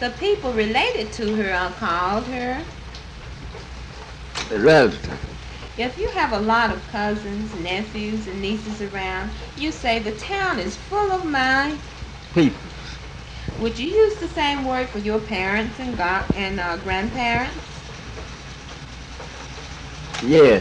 The people related to her are called her. The relative. If you have a lot of cousins, nephews, and nieces around, you say the town is full of my People. Would you use the same word for your parents and grandparents? Yes.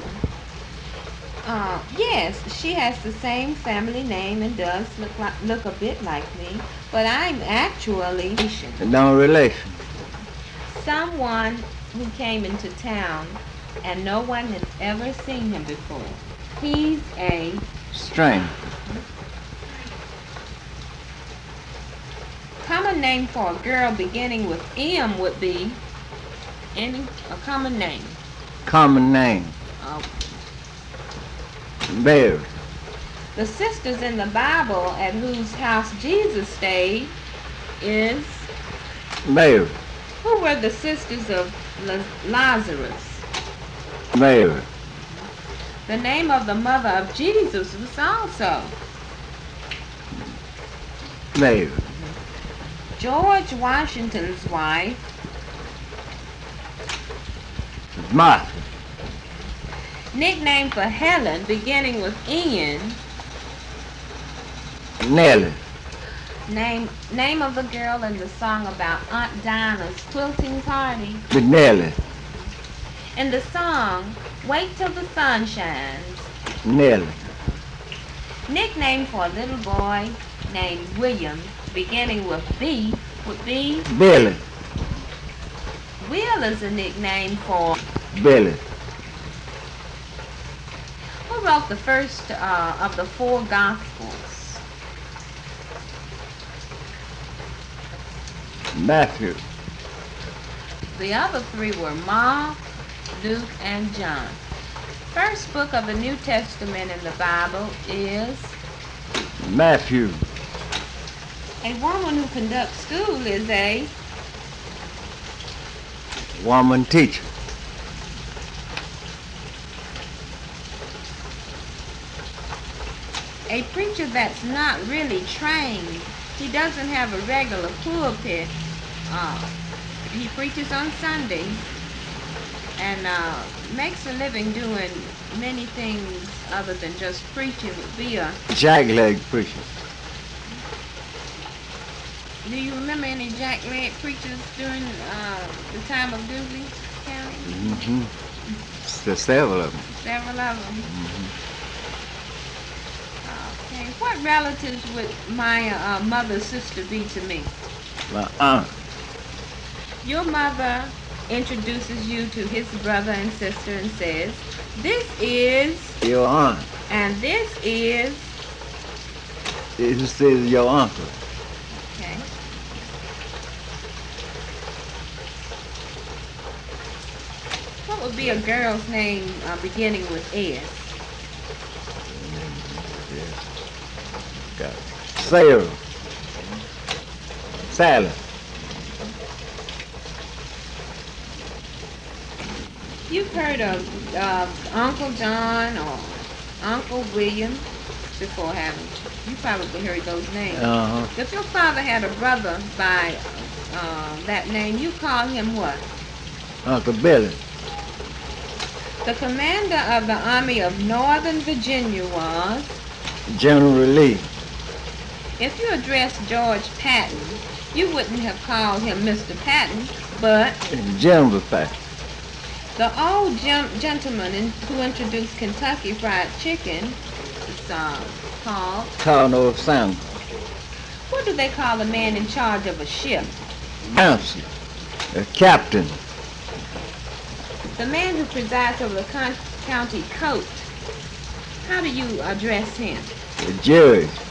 Yes, she has the same family name and does look a bit like me, but I'm actually No relation. someone who came into town and no one has ever seen him before. He's a Stranger. common name for a girl beginning with M would be a common name. Common name. Uh, Mary. the sisters in the Bible at whose house Jesus stayed is Mary. who were the sisters of Lazarus. Mary. The name of the mother of Jesus was also Mary. George Washington's wife. Martha. Nickname for Helen beginning with N. Nellie. Name of the girl in the song about Aunt Dinah's quilting party. The Nellie. In the song, Wait Till the Sun Shines. Nellie. Nickname for a little boy named William beginning with B would be Billy. Will is a nickname for Billy. who wrote the first of the four Gospels. Matthew. The other three were Mark, Luke, and John. First book of the New Testament in the Bible is Matthew. a woman who conducts school is a Woman teacher. preacher that's not really trained. He doesn't have a regular pulpit. He preaches on Sunday and makes a living doing many things other than just preaching. Would be a. Jackleg preacher. Do you remember any jackleg preachers during the time of Dooley County? Mm-hmm. There's several of them. Several of them. Okay. What relatives would my mother's sister be to me? My aunt. Your mother introduces you to his brother and sister and says, "This is," Your aunt. and "this is." This is your uncle. Okay. What would be a girl's name beginning with S? Got it. Sarah. Sally. You've heard of Uncle John or Uncle William before, haven't you? You probably heard those names. Uh-huh. If your father had a brother by that name, you call him what? Uncle Billy. The commander of the Army of Northern Virginia was. General Lee. If you addressed George Patton, you wouldn't have called him Mr. Patton, but General Pat. the old gentleman who introduced Kentucky Fried Chicken is called. Colonel of Sound. What do they call a man in charge of a ship? Council. A captain. The man who presides over the county court. How do you address him? A judge.